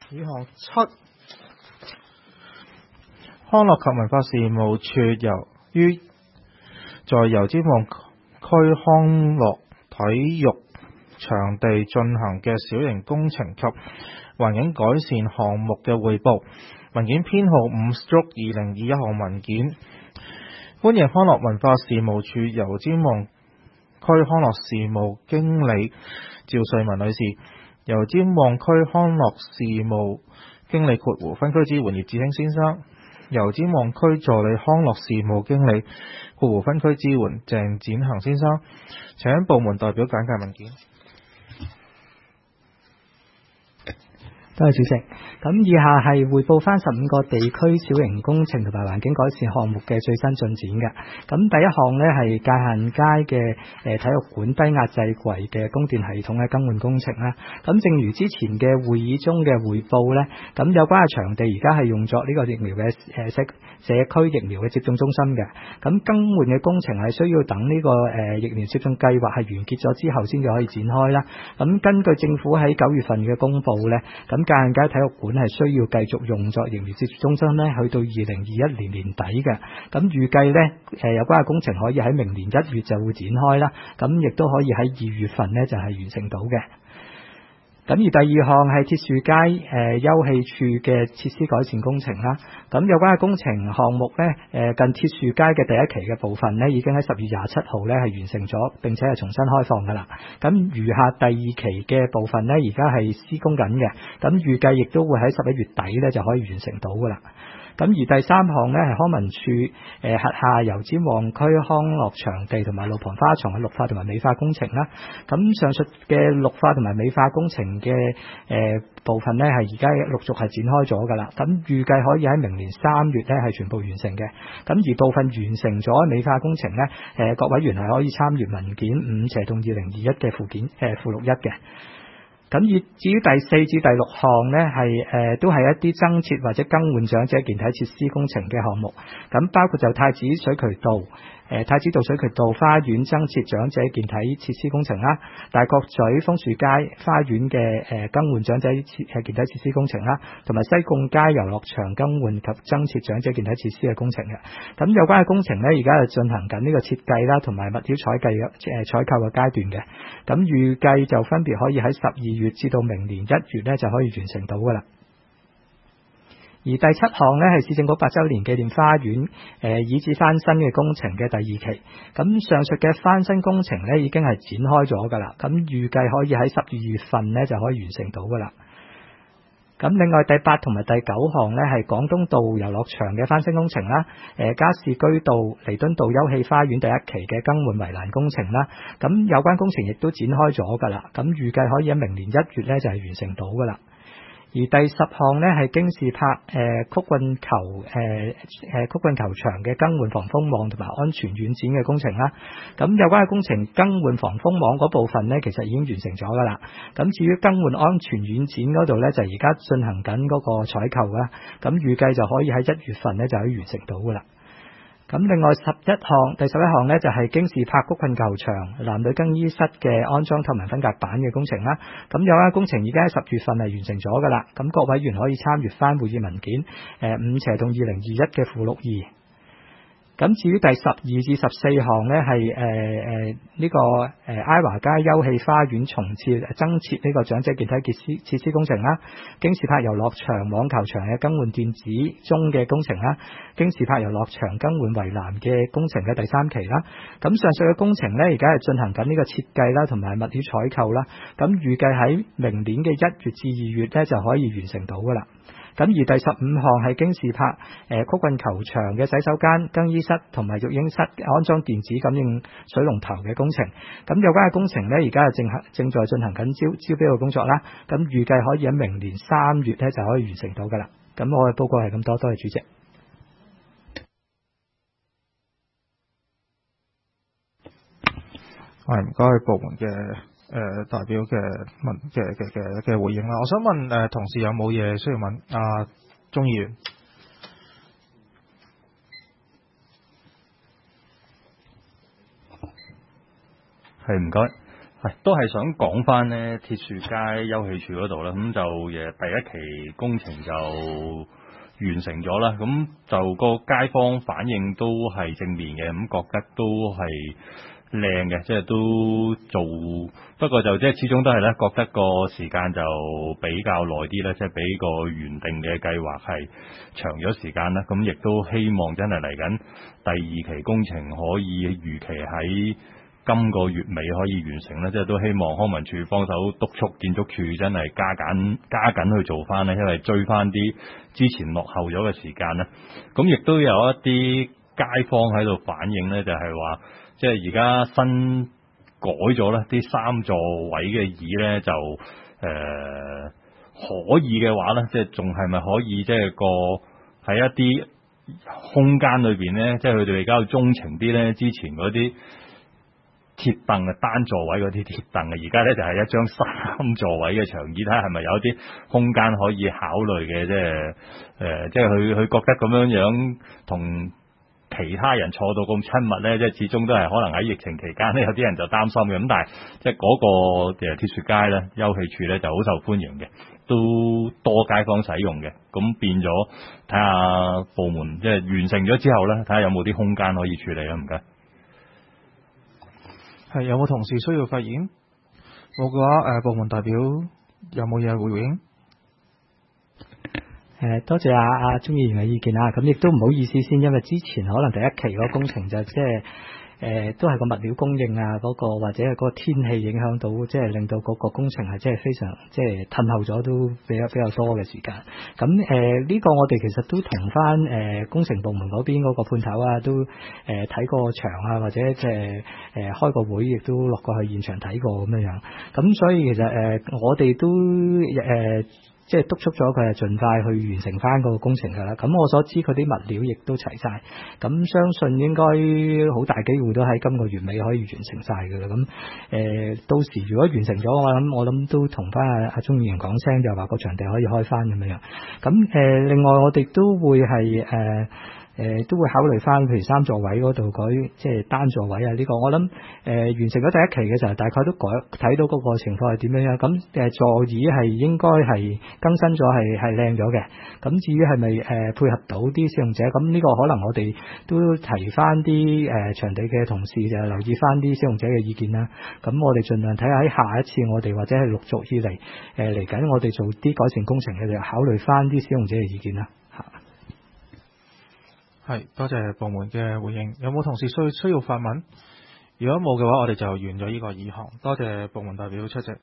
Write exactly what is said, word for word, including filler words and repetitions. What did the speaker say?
以項七，康樂及文化事務處由於在油尖旺區康樂體育場地進行嘅小型工程及環境改善項目嘅匯報，文件編號五 stroke 二零二一號文件，歡迎康樂文化事務處油尖旺區康樂事務經理趙瑞文女士，油尖旺區康樂事務經理括弧分區支援葉志興先生，油尖旺區助理康樂事務經理括弧分區支援鄭展恒先生，請部門代表簡介文件。 多謝主席。咁以下係匯報翻十五個地區小型工程同埋環境改善項目嘅最新進展嘅。咁第一項呢係界限街嘅誒體育館低壓掣櫃嘅供電系統嘅更換工程啦。咁正如之前嘅會議中嘅匯報呢，咁有關嘅場地而家係用作呢個疫苗嘅誒社社區疫苗嘅接種中心嘅。咁更換嘅工程係需要等呢個誒疫苗接種計劃係完結咗之後先至可以展開啦。咁根據政府喺九月份嘅公佈呢，咁界限街體育館係需要繼續用作疫苗接種中心咧，去到二零二一年年底嘅。咁預計咧，誒有關嘅工程可以喺明年一月就會展開啦。咁亦都可以喺二月份咧就係完成到嘅。咁而第二項係鐵樹街誒、呃、休憩處嘅設施改善工程啦。咁有關嘅工程項目咧，誒、呃、近鐵樹街嘅第一期嘅部分咧，已經喺十月廿七號咧係完成咗，並且係重新開放噶啦。咁餘下第二期嘅部分咧，而家係施工緊嘅。咁預計亦都會喺十一月底咧就可以完成到噶啦。咁而第三項呢，係康文署誒轄下油尖旺區康樂場地同埋路旁花場嘅綠化同埋美化工程啦。咁上述嘅綠化同埋美化工程嘅誒、呃、部分呢，係而家陸續係展開咗㗎啦。咁預計可以喺明年三月呢係全部完成嘅。咁而部分完成咗美化工程呢，誒、呃、各委員係可以參閱文件五斜洞二零二一嘅附件誒、呃、附錄一嘅。咁至於第四至第六項呢，係誒、呃、都係一啲增設或者更換長者健體設施工程嘅項目。咁包括就太子水渠道、誒、呃、太子道水渠道花園增設長者健體設施工程啦，大角咀楓樹街花園嘅誒、呃、更換長者設誒健體設施工程啦，同埋西貢街遊樂場更換及增設長者健體設施嘅工程嘅。咁有關嘅工程呢，而家係進行緊呢個設計啦，同埋物料採計嘅誒採購嘅階段嘅。咁預計就分別可以喺十二月至到明年一月咧就可以完成到噶啦。而第七項呢係市政局八周年紀念花園誒、呃、以至翻新嘅工程嘅第二期。咁上述嘅翻新工程呢已經係展開咗噶啦。咁預計可以喺十二月份呢就可以完成到噶啦。咁另外第八同埋第九項呢係廣東道遊樂場嘅翻新工程啦，誒加士居道彌敦道休憩花園第一期嘅更換圍欄工程啦，咁有關工程亦都展開咗噶啦，咁預計可以喺明年一月呢就係完成到噶啦。而第十項呢係京士柏誒、呃、曲棍球誒誒、呃、曲棍球場嘅更換防風網同埋安全軟墊嘅工程啦。咁有關嘅工程更換防風網嗰部分呢，其實已經完成咗噶啦。咁至於更換安全軟墊嗰度呢，就而家進行緊嗰個採購啦。咁預計就可以喺一月份呢就可以完成到噶啦。咁另外十一項，第十一項呢就係京士柏曲棍球場男女更衣室嘅安裝透明分隔板嘅工程啦。咁有關工程已經喺十月份係完成咗噶啦。咁各委員可以參閱翻會議文件誒五斜洞二零二一嘅附錄二。咁至於第十二至十四項呢，係誒誒呢個誒埃華街休憩花園重設增設呢個長者健體設施設施工程啦，京士柏遊樂場網球場嘅更換電子鐘嘅工程啦，京士柏遊樂場更換圍欄嘅工程嘅第三期啦。咁上述嘅工程呢，而家係進行緊呢個設計啦，同埋物料採購啦。咁預計喺明年嘅一月至二月呢，就可以完成到噶啦。咁而第十五項係京士柏誒、呃、曲棍球場嘅洗手間、更衣室同埋育嬰室安裝電子感應水龍頭嘅工程。咁有關嘅工程呢，而家係正行正在進行緊招招標嘅工作啦。咁預計可以喺明年三月咧就可以完成到噶啦。咁我嘅報告係咁多，多謝主席。 係唔該部門嘅。誒、呃、代表嘅問嘅嘅嘅嘅回應啦，我想問誒、呃、同事有冇嘢需要問啊？鍾議員係唔該。 係都係想講翻呢鐵樹街休憩處嗰度啦，咁就誒第一期工程就完成咗啦，咁就個街坊反應都係正面嘅，咁覺得都係靚嘅，即係都做，不過就即係始終都係咧，覺得個時間就比較耐啲啦，即係比個原定嘅計劃係長咗時間啦，咁亦都希望真係嚟緊第二期工程可以如期喺今個月尾可以完成咧，即係都希望康文署幫手督促建築署真係加緊加緊去做翻咧，因為追翻啲之前落後咗嘅時間咧。咁亦都有一啲街坊喺度反映咧，就係話即係而家新改咗咧，啲三座位嘅椅咧就誒、呃、可以嘅話咧，即係仲係咪可以即係個喺一啲空間裏邊咧，即係佢哋比較鍾情啲咧，之前嗰啲鐵凳嘅單座位嗰啲鐵凳嘅，而家咧就係一張三座位嘅長椅，睇下係咪有啲空間可以考慮嘅，即係誒，即係佢佢覺得咁樣樣同其他人坐到咁親密咧，即係始終都係可能喺疫情期間咧，有啲人就擔心嘅，咁但係即係嗰個誒鐵樹街咧休憩處咧就好受歡迎嘅，都多街坊使用嘅，咁變咗睇下部門即係完成咗之後咧，睇下有冇啲空間可以處理啦，唔該。 係有冇同事需要發言？冇嘅話，誒、呃、部門代表有冇嘢回應？ 誒，多謝阿阿鍾議員嘅意見啦。咁亦都唔好意思先，因為之前可能第一期嗰個工程就即係誒都係個物料供應啊，嗰、那個或者係嗰個天氣影響到，即係令到嗰個工程係即係非常即係褪後咗，都比較比較多嘅時間。咁誒呢個我哋其實都同翻誒工程部門嗰邊嗰個判頭啊，都誒睇、呃、過場啊，或者即係誒開個會，亦都落過去現場睇過咁樣樣。咁所以其實誒、呃、我哋都誒。呃即係督促咗佢係盡快去完成翻嗰個工程㗎啦。咁我所知佢啲物料亦都齊晒，咁相信應該好大機會都喺今個月尾可以完成晒㗎啦。咁誒、呃、到時如果完成咗，我諗我諗都同翻阿阿鍾議員講聲，就話個場地可以開翻咁樣樣。咁誒、呃、另外我哋都會係誒。呃誒、呃、都會考慮翻，譬如三座位嗰度改，即係單座位啊！呢、這個我諗誒、呃、完成咗第一期嘅時候，大概都改睇到嗰個情況係點樣樣。咁誒、呃、座椅係應該係更新咗，係係靚咗嘅。咁至於係咪誒配合到啲使用者，咁呢個可能我哋都提翻啲誒場地嘅同事就留意翻啲使用者嘅意見啦。咁我哋盡量睇下喺下一次我哋或者係陸續以嚟誒嚟緊我哋做啲改善工程嘅，就考慮翻啲使用者嘅意見啦。 係，多謝部門嘅回應。有冇同事需需要發問？如果冇嘅話，我哋就完咗呢個議項。多謝部門代表出席。